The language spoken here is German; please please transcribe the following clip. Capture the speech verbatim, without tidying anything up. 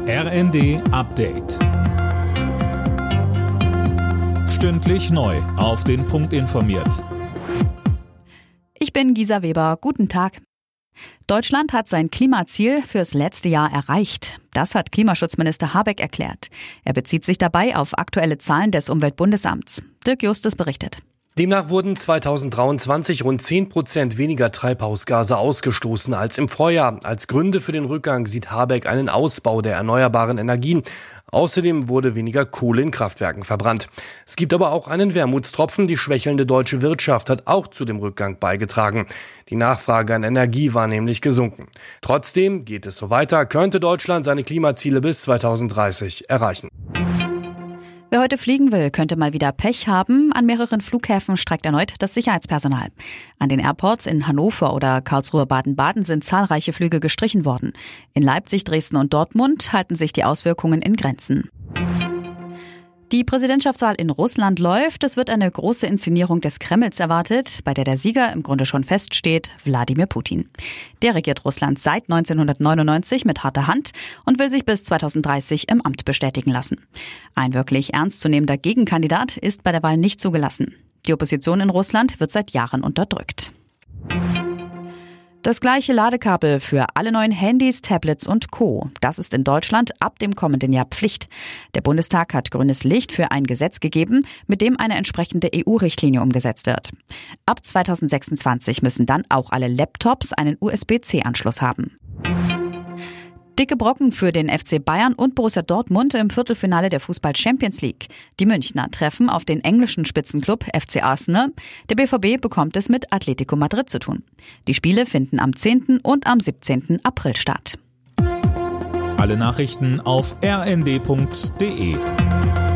R N D Update. Stündlich neu auf den Punkt informiert. Ich bin Gisa Weber. Guten Tag. Deutschland hat sein Klimaziel fürs letzte Jahr erreicht. Das hat Klimaschutzminister Habeck erklärt. Er bezieht sich dabei auf aktuelle Zahlen des Umweltbundesamts. Dirk Justus berichtet. Demnach wurden zweitausenddreiundzwanzig rund zehn Prozent weniger Treibhausgase ausgestoßen als im Vorjahr. Als Gründe für den Rückgang sieht Habeck einen Ausbau der erneuerbaren Energien. Außerdem wurde weniger Kohle in Kraftwerken verbrannt. Es gibt aber auch einen Wermutstropfen. Die schwächelnde deutsche Wirtschaft hat auch zu dem Rückgang beigetragen. Die Nachfrage an Energie war nämlich gesunken. Trotzdem geht es so weiter, könnte Deutschland seine Klimaziele bis zweitausenddreißig erreichen. Wer heute fliegen will, könnte mal wieder Pech haben. An mehreren Flughäfen streikt erneut das Sicherheitspersonal. An den Airports in Hannover oder Karlsruhe-Baden-Baden sind zahlreiche Flüge gestrichen worden. In Leipzig, Dresden und Dortmund halten sich die Auswirkungen in Grenzen. Die Präsidentschaftswahl in Russland läuft. Es wird eine große Inszenierung des Kremls erwartet, bei der der Sieger im Grunde schon feststeht, Wladimir Putin. Der regiert Russland seit neunzehnhundertneunundneunzig mit harter Hand und will sich bis zweitausenddreißig im Amt bestätigen lassen. Ein wirklich ernstzunehmender Gegenkandidat ist bei der Wahl nicht zugelassen. Die Opposition in Russland wird seit Jahren unterdrückt. Das gleiche Ladekabel für alle neuen Handys, Tablets und Co. Das ist in Deutschland ab dem kommenden Jahr Pflicht. Der Bundestag hat grünes Licht für ein Gesetz gegeben, mit dem eine entsprechende E U-Richtlinie umgesetzt wird. Ab zweitausendsechsundzwanzig müssen dann auch alle Laptops einen U S B C Anschluss haben. Dicke Brocken für den F C Bayern und Borussia Dortmund im Viertelfinale der Fußball-Champions League. Die Münchner treffen auf den englischen Spitzenklub F C Arsenal. Der B V B bekommt es mit Atletico Madrid zu tun. Die Spiele finden am zehnten und am siebzehnten April statt. Alle Nachrichten auf r n d punkt d e.